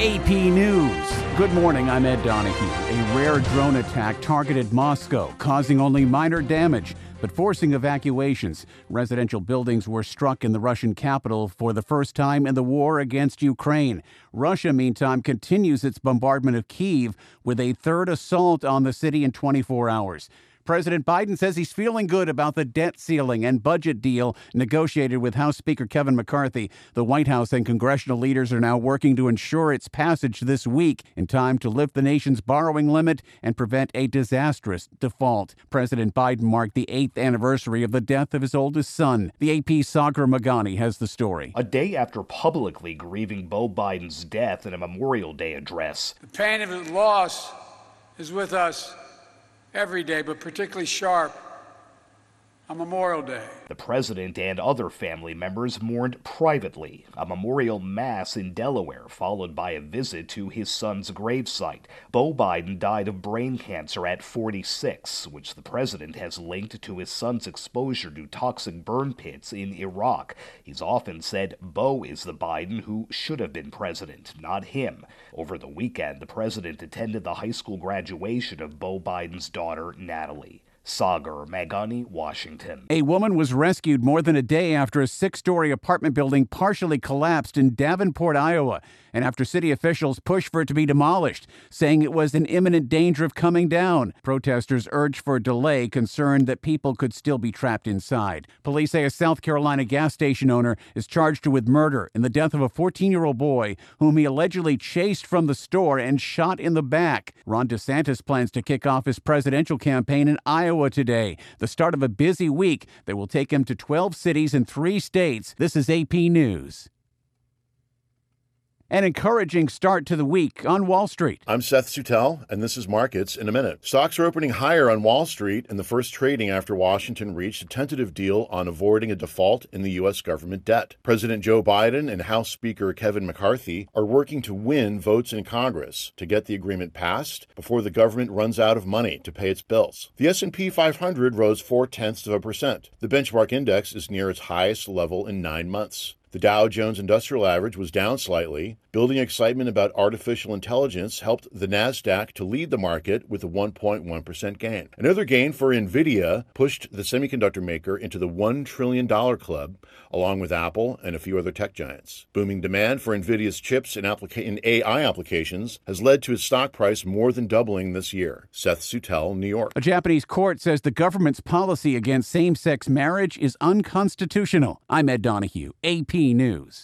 AP News. Good morning, I'm Ed Donahue. A rare drone attack targeted Moscow, causing only minor damage, but forcing evacuations. Residential buildings were struck in the Russian capital for the first time in the war against Ukraine. Russia, meantime, continues its bombardment of Kyiv with a third assault on the city in 24 hours. President Biden says he's feeling good about the debt ceiling and budget deal negotiated with House Speaker Kevin McCarthy. The White House and congressional leaders are now working to ensure its passage this week in time to lift the nation's borrowing limit and prevent a disastrous default. President Biden marked the 8th anniversary of the death of his oldest son. The AP's Sagar Meghani has the story. A day after publicly grieving Beau Biden's death in a Memorial Day address. The pain of his loss is with us every day, but particularly sharp on Memorial Day. The president and other family members mourned privately, a memorial mass in Delaware, followed by a visit to his son's gravesite. Beau Biden died of brain cancer at 46, which the president has linked to his son's exposure to toxic burn pits in Iraq. He's often said Beau is the Biden who should have been president, not him. Over the weekend, the president attended the high school graduation of Beau Biden's daughter, Natalie. Sagar Meghani, Washington. A woman was rescued more than a day after a 6-story apartment building partially collapsed in Davenport, Iowa, and after city officials pushed for it to be demolished, saying it was in imminent danger of coming down. Protesters urged for a delay, concerned that people could still be trapped inside. Police say a South Carolina gas station owner is charged with murder in the death of a 14-year-old boy whom he allegedly chased from the store and shot in the back. Ron DeSantis plans to kick off his presidential campaign in Iowa today, the start of a busy week that will take him to 12 cities in 3 states. This is AP News. An encouraging start to the week on Wall Street. I'm Seth Suttel, and this is Markets in a Minute. Stocks are opening higher on Wall Street in the first trading after Washington reached a tentative deal on avoiding a default in the U.S. government debt. President Joe Biden and House Speaker Kevin McCarthy are working to win votes in Congress to get the agreement passed before the government runs out of money to pay its bills. The S&P 500 rose 0.4%. The benchmark index is near its highest level in 9 months. The Dow Jones Industrial Average was down slightly. Building excitement about artificial intelligence helped the Nasdaq to lead the market with a 1.1% gain. Another gain for NVIDIA pushed the semiconductor maker into the $1 trillion club, along with Apple and a few other tech giants. Booming demand for NVIDIA's chips in AI applications has led to its stock price more than doubling this year. Seth Suttel, New York. A Japanese court says the government's policy against same-sex marriage is unconstitutional. I'm Ed Donahue, AP News.